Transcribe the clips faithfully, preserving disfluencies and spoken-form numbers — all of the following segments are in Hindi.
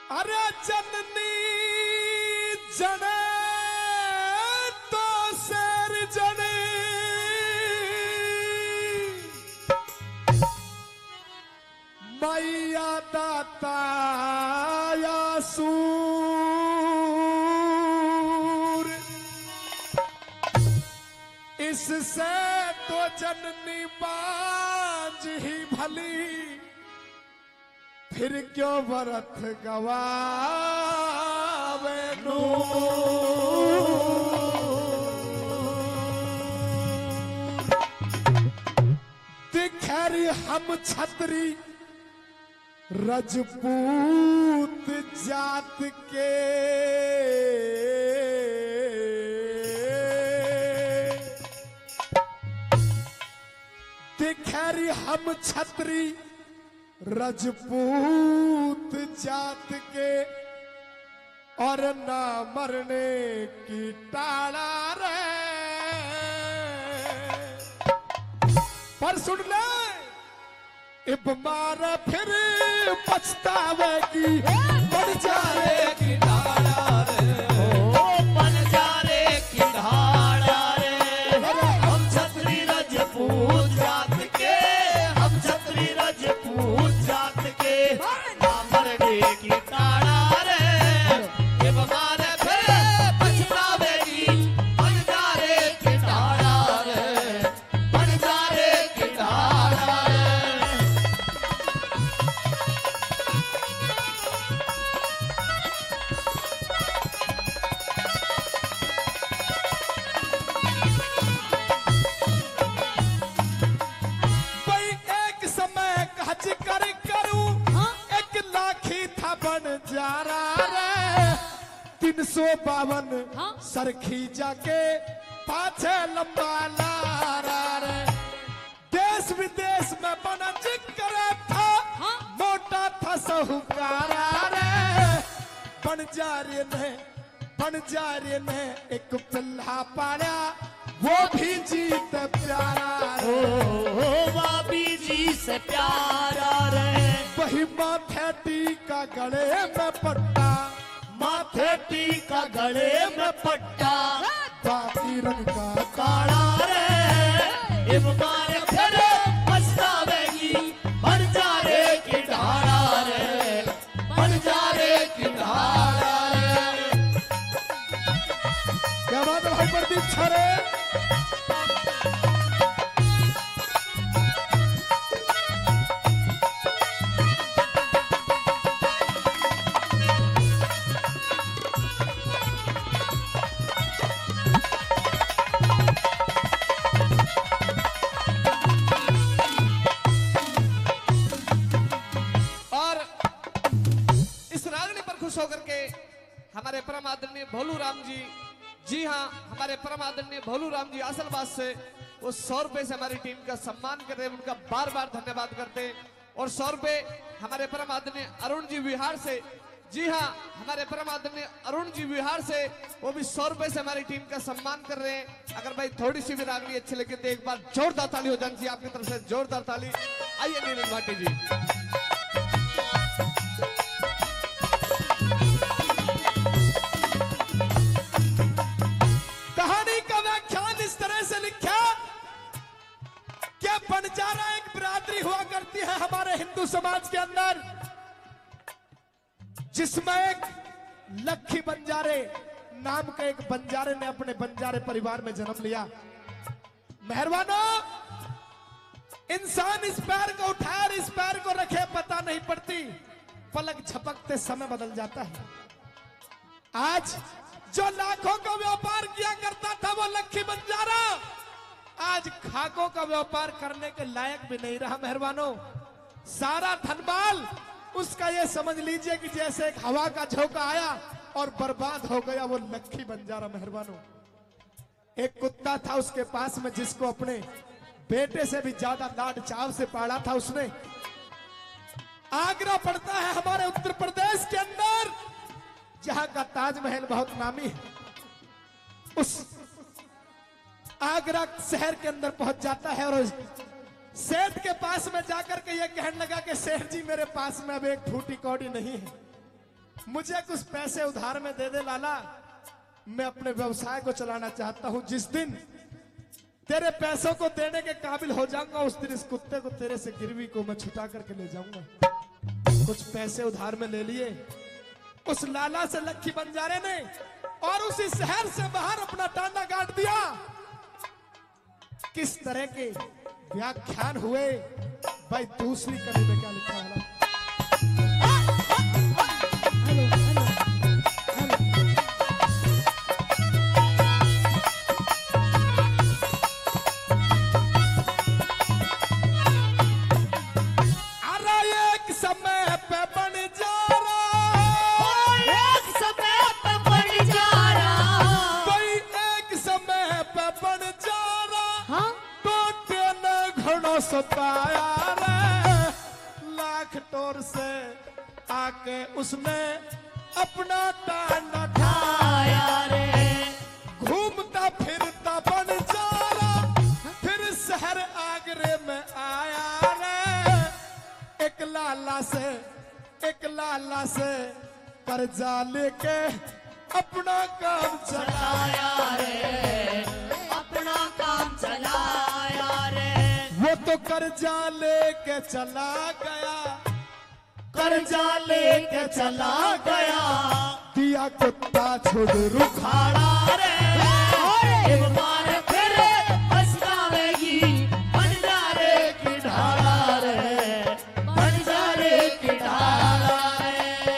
अरे जननी जने तो शेर जने मैया दाता या सूर इससे तो जननी बाज ही भली फिर क्यों व्रत गवावे दिखरी हम छतरी रजपूत जात के दिखरी हम छतरी रजपूत जात के और ना मरने की टाला रे पर सुन ले इब मार फिर पछतावेगी बढ़ जाएगी टाला रे ओ बन जा रे की ढाड़ा रे हम छतरी रजपूत जात के हम छतरी रजपूत जात के ना मरने की टाड़ा रे ये बमारे फिर पछतावेगी बन जा रे की ढाड़ा रे बन जा रे की ढाड़ा रे भाई एक समय कहज कर करूं एक लाखी था बन जा रहा रे तीन सौ बावन सरखी जाके पाछे लंबा लारा रे देश विदेश में बन जिक्र था मोटा था साहूकारा रे बन जा रे ने बन जा रे ने एक पिल्ला पाया वो भी जीत प्यारा रे ओ बाबी जी से प्यारा रे वही माथे टीका गले में पट्टा माथे टीका गले में पट्टा बाकी रंग का काड़ा रे इब मारे फिर पछतावेगी बन जा रे की ढाड़ा रे बन जा रे की ढाड़ा रे क्या बात है भाई प्रदीप छरे और इस रागनी पर खुश होकर के हमारे परम आदरणीय भोलू राम जी जी हाँ हमारे परम आदरणीय भोलू राम जी आसलबाद से वो सौ रुपए से हमारी टीम का सम्मान कर रहे हैं उनका बार बार धन्यवाद करते हैं और सौ रुपए हमारे परम आदरणीय अरुण जी बिहार से जी हाँ हमारे परम आदरणीय अरुण जी बिहार से वो भी सौ रुपए से हमारी टीम का सम्मान कर रहे हैं अगर भाई थोड़ी सी भी रागनी अच्छी लगे तो एक बार जोरदार ताली हो जानी चाहिए आपकी तरफ से जोरदार ताली आइए नीलम भाटी जी कहानी का व्याख्यान इस तरह से लिखा कि बंजारा एक बिरादरी हुआ करती है हमारे हिंदू समाज के अंदर जिसमें एक लखी बंजारे नाम के एक बंजारे ने अपने बंजारे परिवार में जन्म लिया। मेहरबानो इंसान इस पैर को उठाए और इस पैर को रखे पता नहीं पड़ती पलक झपकते समय बदल जाता है। आज जो लाखों का व्यापार किया करता था वो लखी बंजारा आज खाकों का व्यापार करने के लायक भी नहीं रहा। मेहरबानो सारा धनबाल उसका ये समझ लीजिए कि जैसे एक हवा का झोंका आया और बर्बाद हो गया वो लखी बंजारा। मेहरबानो एक कुत्ता था उसके पास में जिसको अपने बेटे से भी ज्यादा लाड चाव से पाला था उसने। आगरा पड़ता है हमारे उत्तर प्रदेश के अंदर जहां का ताजमहल बहुत नामी है। उस आगरा शहर के अंदर पहुंच जाता है और सेठ के पास में जाकर के ये कहने लगा कि सेठ जी मेरे पास में अब एक फूटी कौड़ी नहीं है मुझे कुछ पैसे उधार में दे दे लाला, मैं अपने व्यवसाय को चलाना चाहता हूं। जिस दिन तेरे पैसों को देने के काबिल हो जाऊंगा उस दिन इस कुत्ते को तेरे से गिरवी को मैं छुटा करके ले जाऊंगा। कुछ पैसे उधार में ले लिए उस लाला से लक्की बंजारे ने और उसी शहर से बाहर अपना टांडा गाड़ दिया। किस तरह के व्याख्यान हुए भाई, दूसरी कड़ी में क्या लिखा है? सताया रे लाख टोर से आके उसने अपना टांडा ठाया रे। घूमता फिरता बन जारा फिर शहर आगरे में आया रे। एक लाला से एक लाला से कर्जा लेके अपना काम चलाया रे, अपना काम चलाया रे। वो तो कर्जा लेके चला गया, कर्जा लेके चला गया, दिया कुत्ता छोड़ रुखाड़ा रे। एक बार फिर पछतावेगी बंजारे की ढाला रे, बंजारे की ढाला रे।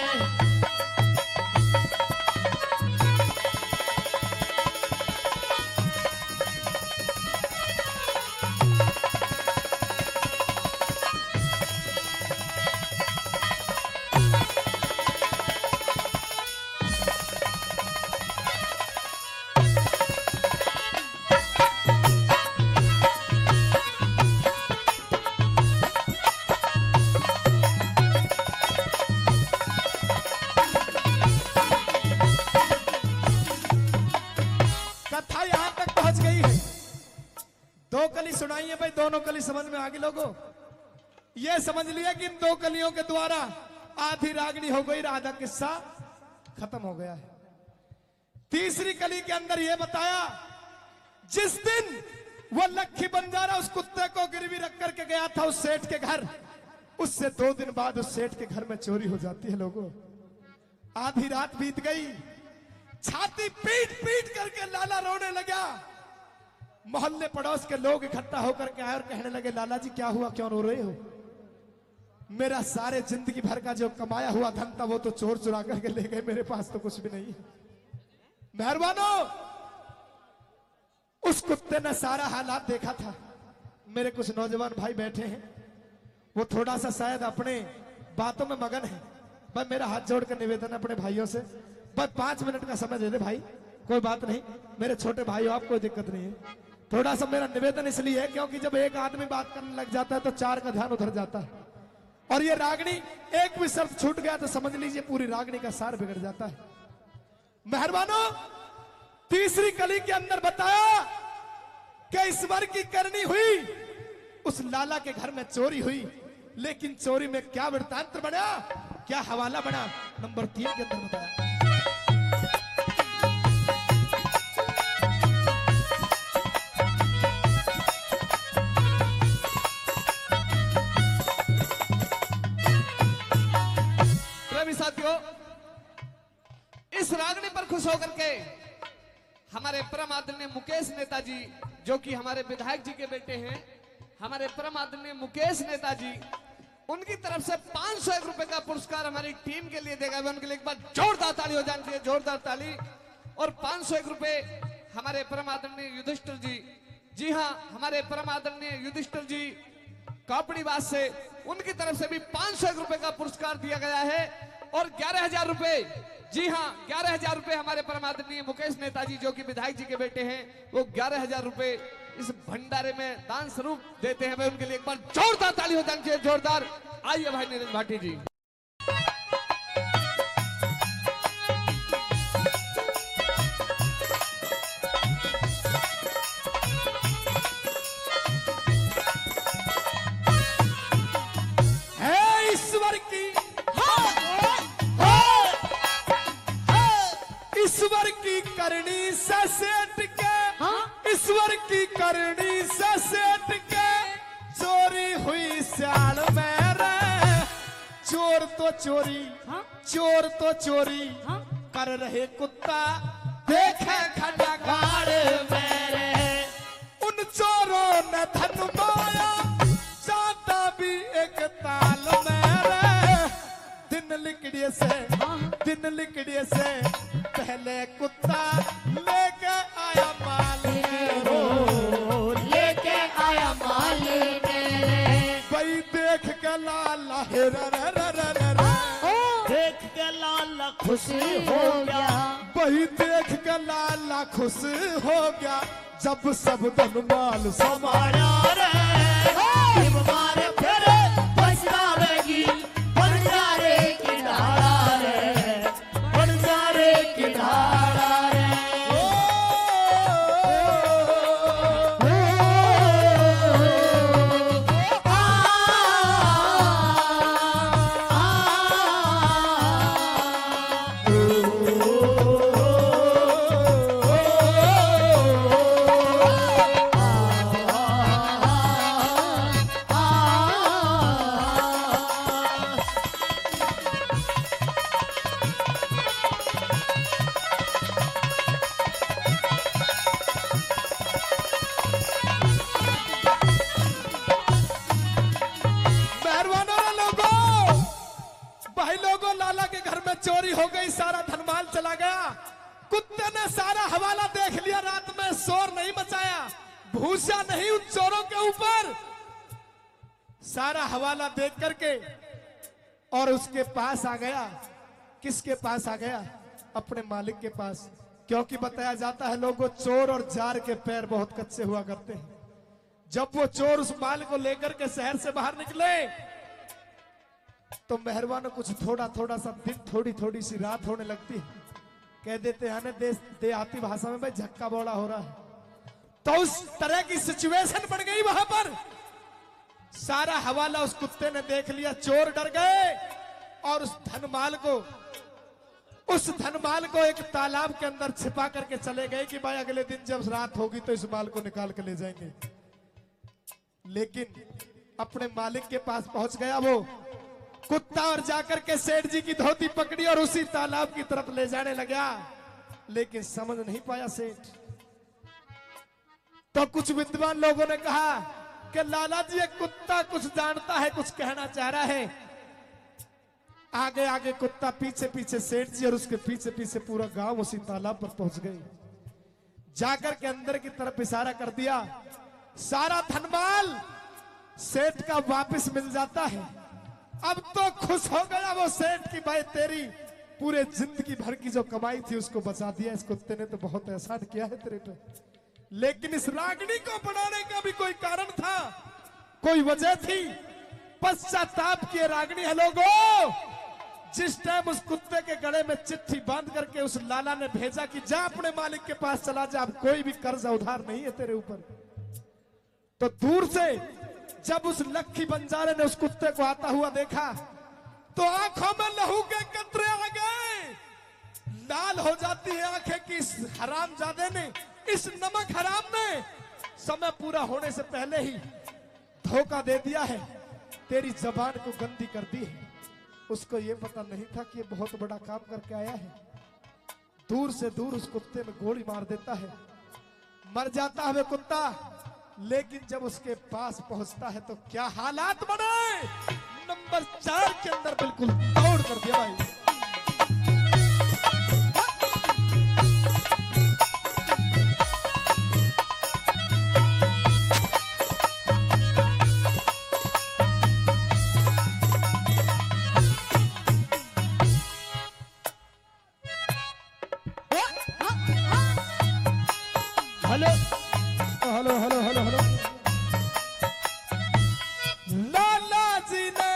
दो कली सुनाई है भाई, दोनों कली समझ में आ गई लोगों। ये समझ लिया कि इन दो कलियों के द्वारा आधी रागनी हो गई, आधा किस्सा खत्म हो गया है। तीसरी कली के अंदर यह बताया जिस दिन वो लक्की बंजारा उस कुत्ते को गिरवी रख करके गया था उस सेठ के घर, उससे दो दिन बाद उस सेठ के घर में चोरी हो जाती है लोगों। आधी रात बीत गई, छाती पीट पीट करके लाला रोने लगा। मोहल्ले पड़ोस के लोग इकट्ठा होकर के आए और कहने लगे लाला जी क्या हुआ, क्यों रो रहे हो? मेरा सारे जिंदगी भर का जो कमाया हुआ धन था वो तो चोर चुरा करके ले गए, मेरे पास तो कुछ भी नहीं है। मेहरबानो, उस कुत्ते ने सारा हालात देखा था। मेरे कुछ नौजवान भाई बैठे हैं, वो थोड़ा सा शायद अपने बातों में मगन है। भाई मेरा हाथ जोड़ कर निवेदन है अपने भाइयों से, बस पांच मिनट का समय दे दे भाई, कोई बात नहीं, मेरे छोटे भाइयों आप कोई दिक्कत नहीं है। थोड़ा सा मेरा निवेदन इसलिए है क्योंकि जब एक आदमी बात करने लग जाता है तो चार का ध्यान उधर जाता है, और ये रागनी एक भी शब्द छूट गया तो समझ लीजिए पूरी रागनी का सार बिगड़ जाता है। मेहरबानो, तीसरी कली के अंदर बताया कि ईश्वर की करनी हुई, उस लाला के घर में चोरी हुई, लेकिन चोरी में क्या वृत्तांत बना, क्या हवाला बना, नंबर तीन के अंदर बताया। साथियों, इस रागनी पर खुश होकर के हमारे परम आदरणीय मुकेश नेताजी, जो कि हमारे विधायक जी के बेटे हैं, हमारे परम आदरणीय मुकेश नेताजी, उनकी तरफ से पांच सौ एक रुपए का पुरस्कार हमारी टीम के लिए देगा। उनके लिए एक बार जोरदार ताली हो जानी चाहिए, जोरदार ताली। और पांच सौ एक रुपए हमारे परम आदरणीय युधिष्ठिर जी, जी हाँ, हमारे परम आदरणीय युधिष्ठिर जी कापड़ीवास से, उनकी तरफ से भी पांच सौ एक रुपए का पुरस्कार दिया गया है। और ग्यारह हजार रुपए, जी हाँ, ग्यारह हजार रुपए हमारे परमादरणीय मुकेश नेताजी, जो कि विधायक जी के बेटे हैं, वो ग्यारह हजार रुपए इस भंडारे में दान स्वरूप देते हैं। भाई उनके लिए एक बार जोरदार ताली हो जानी चाहिए, जोरदार। आइए भाई नीरज भाटी जी। है ईश्वर की करनी से सेठ के, ईश्वर की करनी से सेठ के, चोरी हुई सियाल में रे। चोर तो चोरी, चोर तो चोरी कर रहे कुत्ता, देखे खड़ा गाड़ में रे। उन चोरों ने धन माया, चाहता भी एक ताल में रे। दिन लिकड़िए से, दिन लिकड़िए से पहले कुत्ता लेके आया माल रो, लेके आया माल मेरे। भाई देख के लाला हे रे रे रे रे रे रे। देख के लाला खुश हो गया, भाई देख के लाला खुश हो गया, जब सब धन माल हमारा रे मारे फिर बंजारेगी, बंजारे की धारा रे, बंजारे की धारा रे। चोरी हो गई, सारा धनमाल चला गया। कुत्ते ने सारा हवाला देख लिया, रात में शोर नहीं मचाया, भूसा नहीं उन चोरों के ऊपर। सारा हवाला देख करके और उसके पास आ गया। किसके पास आ गया? अपने मालिक के पास। क्योंकि बताया जाता है लोगों, चोर और जार के पैर बहुत कच्चे हुआ करते हैं। जब वो चोर उस माल को लेकर के शहर से बाहर निकले तो मेहरबान कुछ थोड़ा थोड़ा सा दिन, थोड़ी थोड़ी सी रात होने लगती है। कह देते हैं ना देश देहाती भाषा में, भाई झक्का बौड़ा हो रहा है। तो उस तरह की सिचुएशन बन गई वहां पर। सारा हवाला उस कुत्ते ने देख लिया, चोर डर गए और उस धनमाल को उस धनमाल को एक तालाब के अंदर छिपा करके चले गए कि भाई अगले दिन जब रात होगी तो इस माल को निकाल के ले जाएंगे। लेकिन अपने मालिक के पास पहुंच गया वो कुत्ता और जाकर के सेठ जी की धोती पकड़ी और उसी तालाब की तरफ ले जाने लगा। लेकिन समझ नहीं पाया सेठ। तो कुछ विद्वान लोगों ने कहा कि लाला जी, एक कुत्ता कुछ जानता है, कुछ कहना चाह रहा है। आगे आगे कुत्ता, पीछे पीछे सेठ जी और उसके पीछे पीछे पूरा गांव उसी तालाब पर पहुंच गए। जाकर के अंदर की तरफ इशारा कर दिया। सारा धनमाल सेठ का वापस मिल जाता है। अब तो खुश हो गया वो सेठ की भाई तेरी पूरे जिंदगी भर की जो कमाई थी उसको बचा दिया इस कुत्ते ने, तो बहुत एहसान किया है तेरे पे। लेकिन इस रागनी को बनाने का भी कोई कारण था, कोई वजह थी। पश्चाताप की रागनी है लोगों। जिस टाइम उस कुत्ते के गले में चिट्ठी बांध करके उस लाला ने भेजा कि जा अपने मालिक के पास चला जा, अब कोई भी कर्जा उधार नहीं है तेरे ऊपर। तो दूर से जब उस लक्की बंजारे ने उस कुत्ते को आता हुआ देखा तो आंखों में लहू के कतरे आ गए। लाल हो जाती है आंखें कि इस हरामजादे ने, इस नमक हराम ने समय पूरा होने से पहले ही धोखा दे दिया है, तेरी जबान को गंदी कर दी है। उसको ये पता नहीं था कि ये बहुत बड़ा काम करके आया है। दूर से दूर उस कुत्ते में गोली मार देता है, मर जाता है वो कुत्ता। लेकिन जब उसके पास पहुंचता है तो क्या हालात बने। नंबर चार के अंदर बिल्कुल तोड़ कर दिया भाई। Hello hello hello hello hello Lala ji ने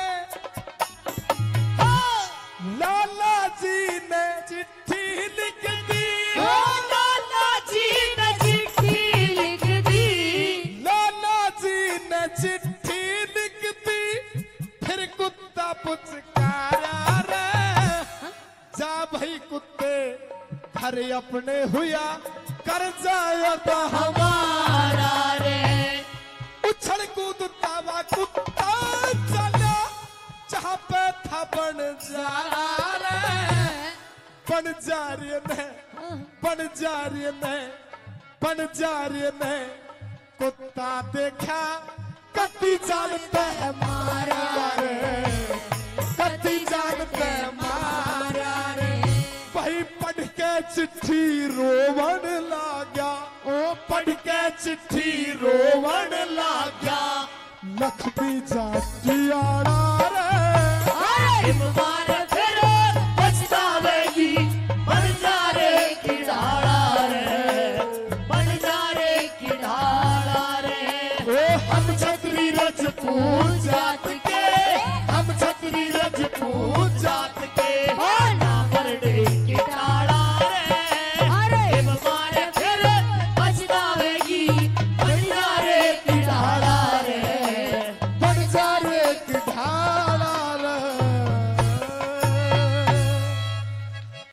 लाला जी ने चिट्ठी लिख दी। लाला जी ने चिट्ठी लिख दी। लाला जी ने चिट्ठी लिख दी। फिर कुत्ता पुचकारा रे, जा भाई कुत्ते अरे अपने हुआ कर जाए तो हमारा रे उछल कूदता वा कुत्ता चला जहाँ पे था बन जा बन जा रही में बन जा रही में बन जा रही में कुत्ता देखा कति जानते मारा रे कति जानते मारा रे भाई पढ़ के चिट्ठी रोवन लागा ओ पढ़ के चिट्ठी रोवन लागा लखपी जाती आड़ा रे मारा